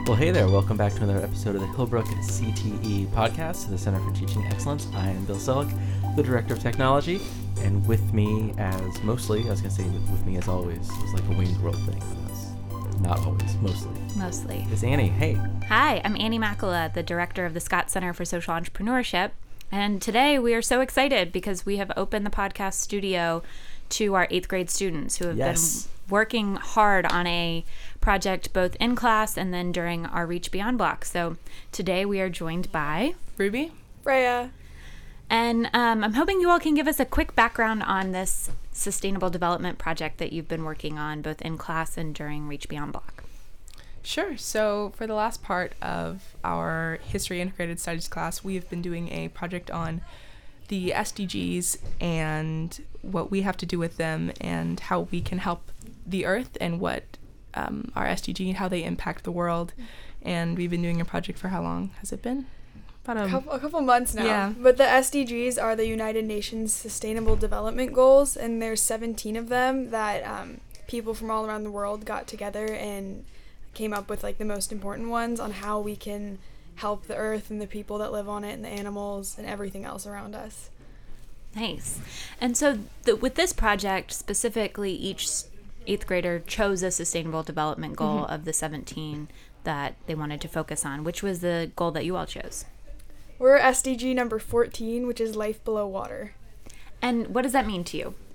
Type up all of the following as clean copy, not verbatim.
Well, hey there. Welcome back to another episode of the Hillbrook CTE podcast, the Center for Teaching Excellence. I am Bill Selleck, the Director of Technology, and with me as mostly, I was going to say with me as always, it was like a Wayne's World thing, but that's not always, mostly. It's Annie. Hey. Hi, I'm Annie Makala, the Director of the Scott Center for Social Entrepreneurship, and today we are so excited because we have opened the podcast studio to our 8th grade students who have been working hard on a project both in class and then during our Reach Beyond block. So today we are joined by Ruby, Freya, and I'm hoping you all can give us a quick background on this sustainable development project that you've been working on both in class and during Reach Beyond block. Sure. So for the last part of our History Integrated Studies class, we have been doing a project on the SDGs and what we have to do with them and how we can help the Earth and what our SDG and how they impact the world. And we've been doing a project for how long has it been? About a couple months now. Yeah. But the SDGs are the United Nations Sustainable Development Goals, and there's 17 of them that people from all around the world got together and came up with like the most important ones on how we can help the Earth and the people that live on it and the animals and everything else around us. Nice. And so with this project, specifically each 8th grader chose a sustainable development goal of the 17 that they wanted to focus on. Which was the goal that you all chose? We're SDG number 14, which is life below water. And what does that mean to you?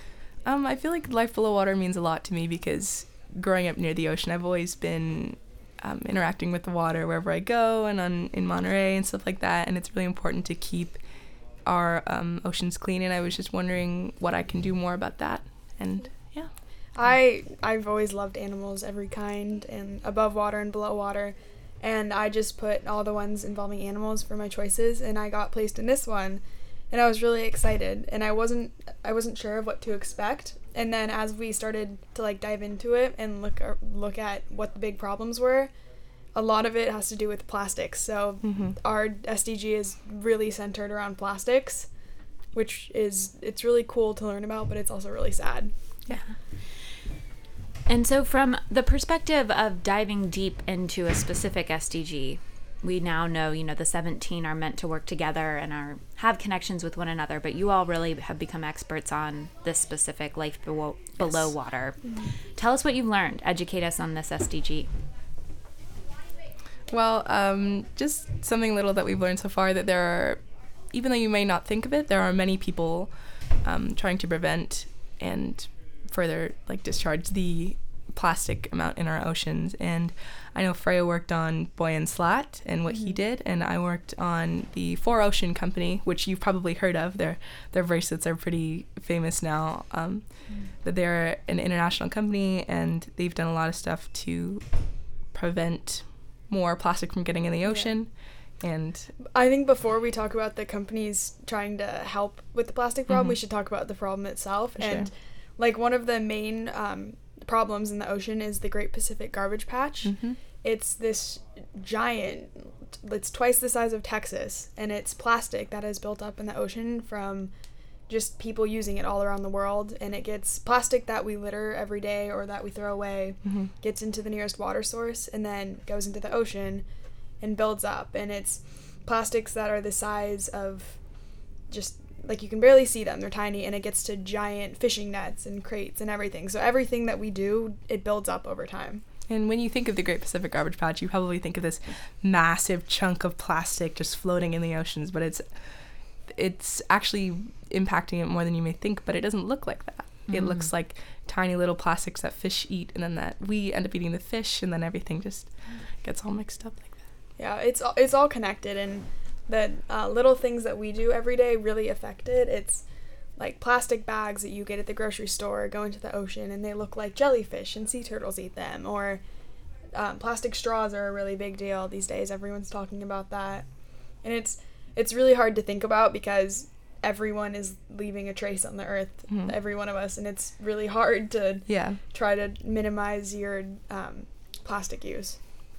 I feel like life below water means a lot to me because growing up near the ocean, I've always been interacting with the water wherever I go and in Monterey and stuff like that. And it's really important to keep our oceans clean. And I was just wondering what I can do more about that. And yeah. I've always loved animals, every kind, and above water and below water. And I just put all the ones involving animals for my choices, and I got placed in this one. And I was really excited, and I wasn't sure of what to expect. And then as we started to like dive into it and look at what the big problems were, a lot of it has to do with plastics. So our SDG is really centered around plastics, it's really cool to learn about, but it's also really sad. Yeah. And so from the perspective of diving deep into a specific SDG, we now know, the 17 are meant to work together and have connections with one another, but you all really have become experts on this specific life below water. Mm-hmm. Tell us what you've learned. Educate us on this SDG. Well, just something little that we've learned so far, that there are, even though you may not think of it, there are many people trying to prevent and further discharge the plastic amount in our oceans. And I know Freya worked on Boy and Slat and what he did, and I worked on the 4Ocean Company, which you've probably heard of. Their bracelets are pretty famous now. That they're an international company, and they've done a lot of stuff to prevent more plastic from getting in the ocean. And I think before we talk about the companies trying to help with the plastic problem, we should talk about the problem itself. For and sure. One of the main problems in the ocean is the Great Pacific Garbage Patch. It's this giant, it's twice the size of Texas, and it's plastic that is built up in the ocean from just people using it all around the world. And it gets plastic that we litter every day or that we throw away, gets into the nearest water source and then goes into the ocean and builds up. And it's plastics that are the size of just you can barely see them. They're tiny, and it gets to giant fishing nets and crates and everything. So everything that we do, it builds up over time. And when you think of the Great Pacific Garbage Patch, you probably think of this massive chunk of plastic just floating in the oceans, but it's actually impacting it more than you may think, but it doesn't look like that. It looks like tiny little plastics that fish eat, and then that we end up eating the fish, and then everything just gets all mixed up like that. Yeah, it's all connected, and the little things that we do every day really affect it. It's like plastic bags that you get at the grocery store go into the ocean, and they look like jellyfish, and sea turtles eat them. Or plastic straws are a really big deal these days. Everyone's talking about that. And it's really hard to think about because everyone is leaving a trace on the Earth, every one of us, and it's really hard to try to minimize your plastic use.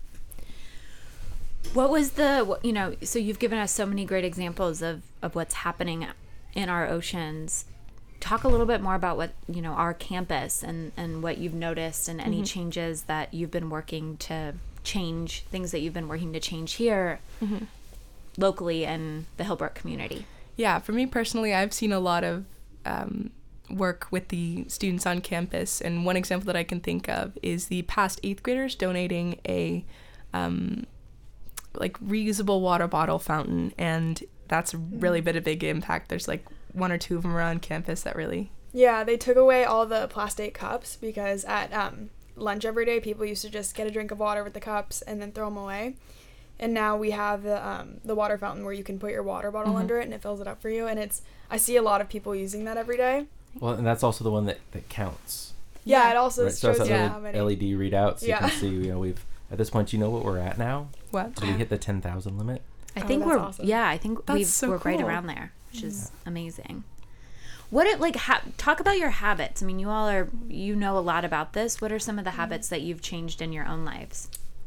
What was so you've given us so many great examples of what's happening in our oceans. Talk a little bit more about what, our campus and what you've noticed and any changes that you've been working to change, things that you've been working to change here locally in the Hillbrook community? Yeah, for me personally, I've seen a lot of work with the students on campus, and one example that I can think of is the past 8th graders donating a like reusable water bottle fountain, and that's really been a big impact. There's like 1 or 2 of them around campus that really... Yeah, they took away all the plastic cups because at lunch every day, people used to just get a drink of water with the cups and then throw them away. And now we have the water fountain where you can put your water bottle under it and it fills it up for you. And I see a lot of people using that every day. Well, and that's also the one that counts. Yeah, it also Right, so shows it's you that how many. LED readout, so Yeah. you can see, we've, at this point, do you know what we're at now? What? Did we hit the 10,000 limit? I Oh, think that's we're awesome. I think That's so we're right cool. around there, which is amazing. What it like talk about your habits. I mean, you all are know a lot about this. What are some of the habits that you've changed in your own lives?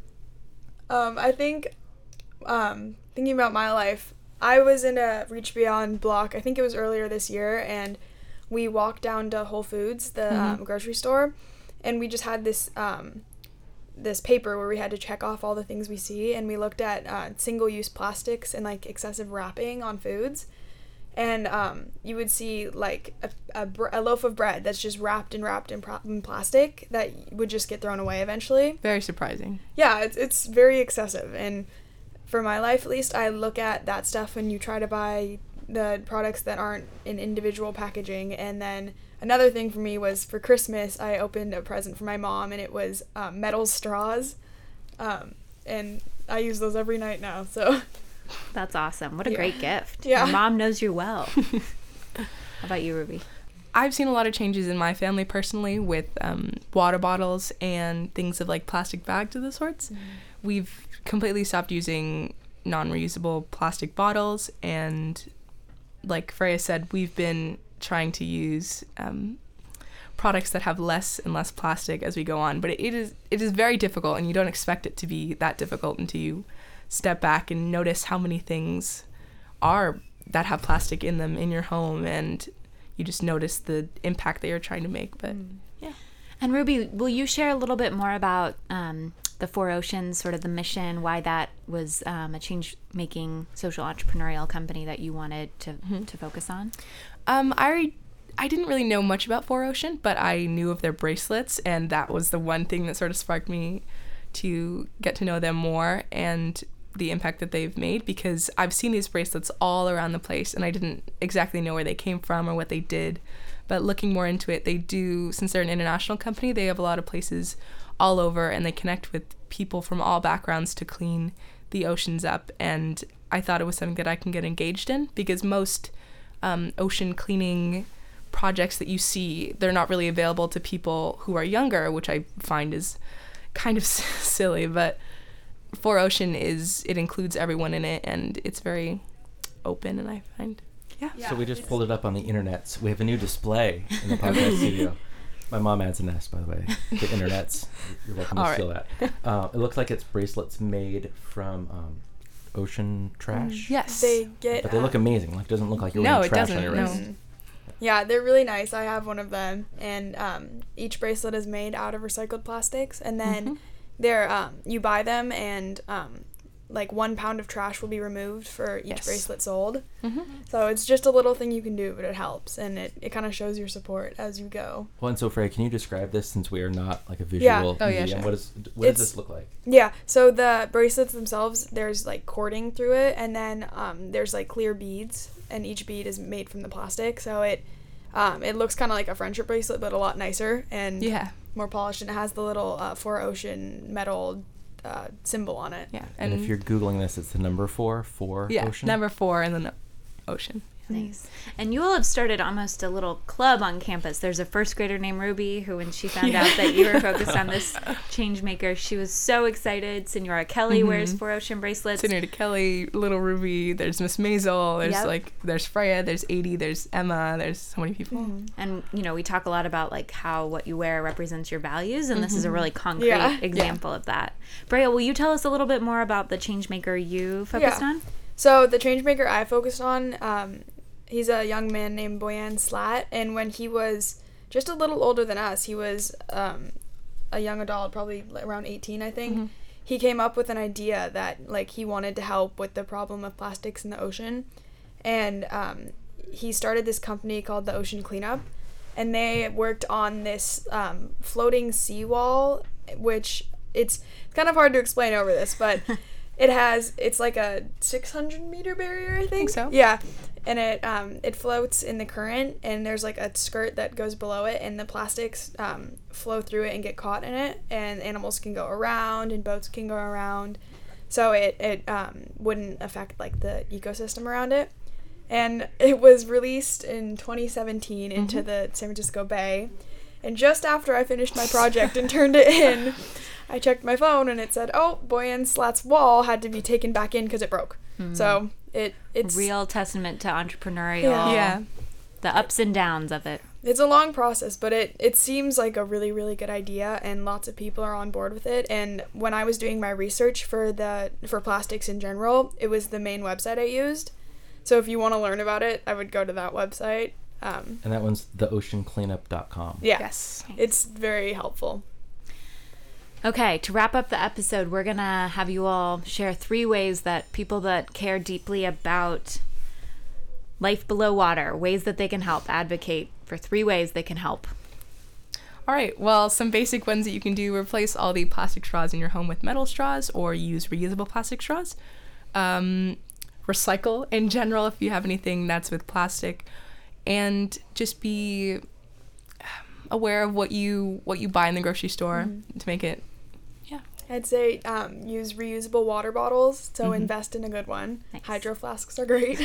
I think, thinking about my life, I was in a Reach Beyond block, I think it was earlier this year, and we walked down to Whole Foods, the grocery store, and we just had this this paper where we had to check off all the things we see, and we looked at single-use plastics and like excessive wrapping on foods, and you would see like a loaf of bread that's just wrapped in plastic that would just get thrown away eventually. Very surprising. Yeah, it's very excessive, and for my life at least, I look at that stuff when you try to buy the products that aren't in individual packaging. And then another thing for me was for Christmas, I opened a present for my mom, and it was metal straws, and I use those every night now, so... That's awesome. What a Yeah. great gift. Yeah. Your mom knows you well. How about you, Ruby? I've seen a lot of changes in my family personally with water bottles and things of like plastic bags of the sorts. We've completely stopped using non-reusable plastic bottles, and like Freya said, we've been trying to use products that have less and less plastic as we go on, but it is very difficult, and you don't expect it to be that difficult until you step back and notice how many things are that have plastic in them in your home, and you just notice the impact that you're trying to make. But yeah. And Ruby, will you share a little bit more about the Four Oceans, sort of the mission, why that was a change-making social entrepreneurial company that you wanted to focus on? I didn't really know much about Four Ocean, but I knew of their bracelets, and that was the one thing that sort of sparked me to get to know them more and the impact that they've made, because I've seen these bracelets all around the place, and I didn't exactly know where they came from or what they did. But looking more into it, they do, since they're an international company, they have a lot of places all over, and they connect with people from all backgrounds to clean the oceans up. And I thought it was something that I can get engaged in, because most ocean cleaning projects that you see, they're not really available to people who are younger, which I find is kind of silly. But Four Ocean it includes everyone in it, and it's very open, and I find, yeah. So we just pulled it up on the internet. We have a new display in the podcast studio. My mom adds a nest, by the way. The internets. You're welcome to steal that. It looks like it's bracelets made from ocean trash. Yes. But they look amazing. Like, it doesn't look like you're No, wearing it trash doesn't, on your no. wrist. Yeah, they're really nice. I have one of them, and each bracelet is made out of recycled plastics, and then they're you buy them, and like 1 pound of trash will be removed for each bracelet sold. So it's just a little thing you can do, but it helps, and it kind of shows your support as you go. Well, and so Freya, can you describe this, since we are not like a visual medium? Sure. What does this look like? Yeah, so the bracelets themselves, there's like cording through it, and then there's like clear beads, and each bead is made from the plastic, so it looks kind of like a friendship bracelet, but a lot nicer and more polished, and it has the little Four Ocean metal symbol on it. Yeah. And if you're Googling this, it's the number 4 yeah, Ocean? number 4 and then Ocean. Nice. And you all have started almost a little club on campus. There's a first grader named Ruby who, when she found out that you were focused on this change maker, she was so excited. Senora Kelly wears Four Ocean bracelets. Senora Kelly, little Ruby, there's Miss Maisel, there's there's Freya, there's Adie, there's Emma, there's so many people. And, we talk a lot about like how what you wear represents your values, and this is a really concrete example of that. Brea, will you tell us a little bit more about the change maker you focused on? So the changemaker I focused on, he's a young man named Boyan Slat, and when he was just a little older than us, he was a young adult, probably around 18, I think. he came up with an idea that like he wanted to help with the problem of plastics in the ocean, and he started this company called the Ocean Cleanup, and they worked on this floating seawall, which it's kind of hard to explain over this, but it's like a 600-meter barrier, I think. So. Yeah, and it floats in the current, and there's like a skirt that goes below it, and the plastics flow through it and get caught in it, and animals can go around and boats can go around, so it wouldn't affect like the ecosystem around it. And it was released in 2017 into the San Francisco Bay, and just after I finished my project and turned it in, I checked my phone and it said, "Oh, Boyan Slat's wall had to be taken back in because it broke." So it's real testament to entrepreneurial. Yeah. The ups and downs of it. It's a long process, but it seems like a really, really good idea, and lots of people are on board with it. And when I was doing my research for plastics in general, it was the main website I used. So if you want to learn about it, I would go to that website. And that one's theoceancleanup.com. Yeah. Yes. It's very helpful. Okay, to wrap up the episode, we're going to have you all share 3 ways that people that care deeply about life below water, ways that they can help, advocate for 3 ways they can help. All right, well, some basic ones that you can do: replace all the plastic straws in your home with metal straws, or use reusable plastic straws. Recycle in general if you have anything that's with plastic, and just be aware of what you buy in the grocery store to make it. I'd say use reusable water bottles, so invest in a good one. Nice. Hydro flasks are great.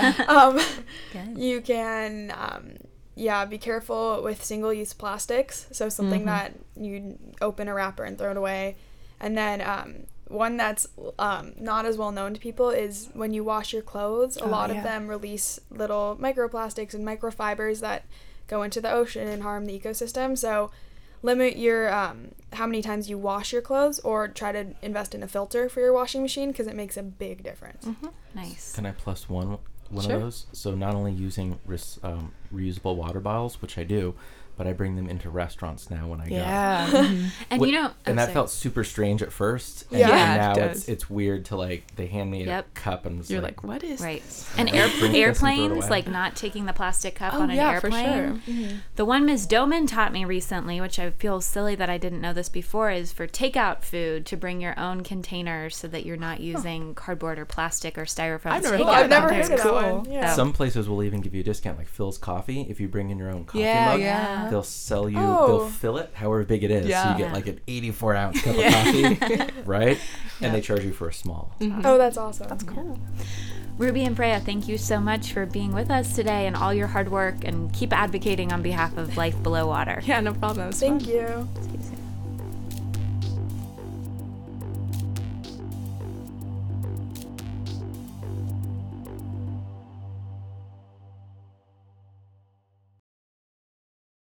Good. You can be careful with single-use plastics, so something that you open a wrapper and throw it away. And then one that's not as well known to people is when you wash your clothes, a lot of them release little microplastics and microfibers that go into the ocean and harm the ecosystem. So limit your how many times you wash your clothes, or try to invest in a filter for your washing machine, because it makes a big difference. Nice. Can I plus one Sure. of those? So not only using reusable water bottles, which I do, but I bring them into restaurants now when I go. And And that felt super strange at first. And, Yeah. and Yeah, now it does. it's weird to like, they hand me a cup and it's You're like, what is Right. this? And Drink this and throw it airplanes, away. like not taking the plastic cup on an yeah, for airplane. sure. The one Ms. Doman taught me recently, which I feel silly that I didn't know this before, is for takeout food to bring your own containers so that you're not using cardboard or plastic or styrofoam. I've never takeout thought I've never that. heard of That's that cool. one. Yeah. Some places will even give you a discount, like Phil's Coffee. If you bring in your own coffee Yeah, mug, yeah. they'll sell you, Oh. they'll fill it however big it is. So Yeah. you get like an 84-ounce cup of coffee, right? And they charge you for a small. Oh, that's awesome. That's cool. Ruby and Freya, thank you so much for being with us today and all your hard work, and keep advocating on behalf of life below water. Yeah, no problem. It was Thank fun. you.